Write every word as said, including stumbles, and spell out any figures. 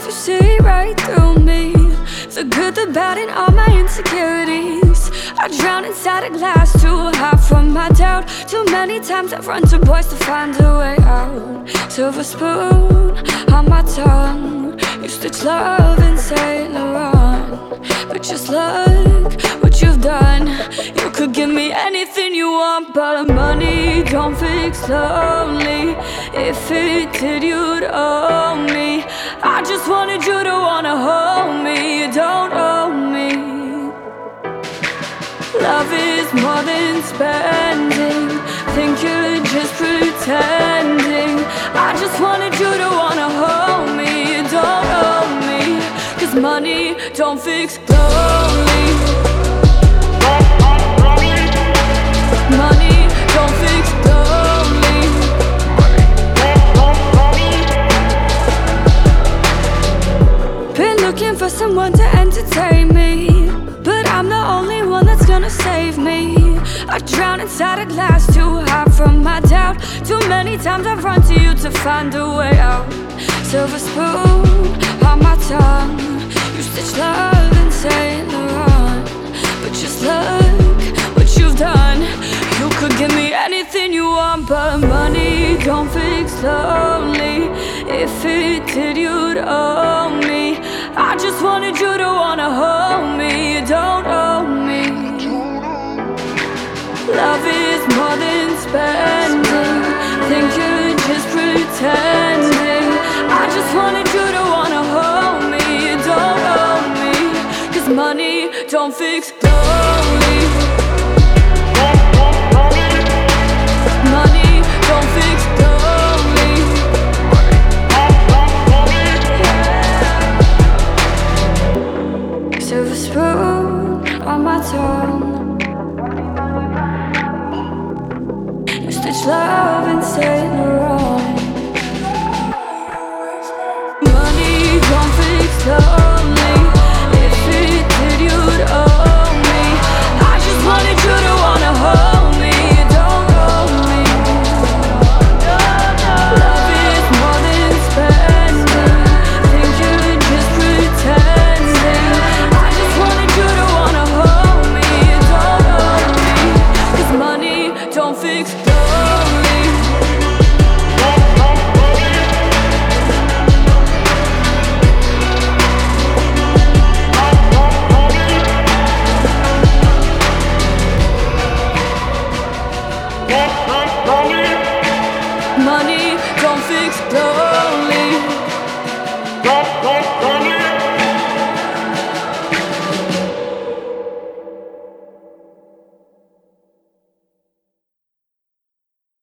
you see right through me. The good, the bad, and all my insecurities. I drown inside a glass, too hot from my doubt. Too many times I've run to boys to find a way out. Silver spoon on my tongue. You stitch love in Saint Laurent. But just look what you've done. You could give me anything you want, but money don't fix lonely. If it did, you'd owe me. I just wanted you to wanna hold me. You don't owe me. Love is more than spending. Think you're just pretending. I just wanted you to wanna hold me. You don't owe me. Cause money don't fix lonely. Money don't fix lonely. Been looking for someone to entertain me, but I'm the only one that's gonna save me. I drown inside a glass, too hot from my doubt. Too many times I've run to you to find a way out. Silver spoon on my tongue. You stitch love in Saint Laurent. But just look what you've done. You could give me anything you want, but money don't fix lonely. If it did, you'd owe me. I just wanted you to wanna hold me. You don't owe me. Love is more than spending. Think you're just pretending. I just wanted you to wanna hold me. You don't owe me. Cause money don't fix lonely. Money don't fix lonely. Silver spoon on my tongue. You stitch love in Saint Laurent. Money don't fix lonely. If it did, you'd owe me. I just wanted you to wanna hold me. You don't owe me. Love is more than spending. Think you're just pretending. I just wanted you to wanna hold me. You don't owe me. Cause money don't fix lonely. Money don't fix lonely.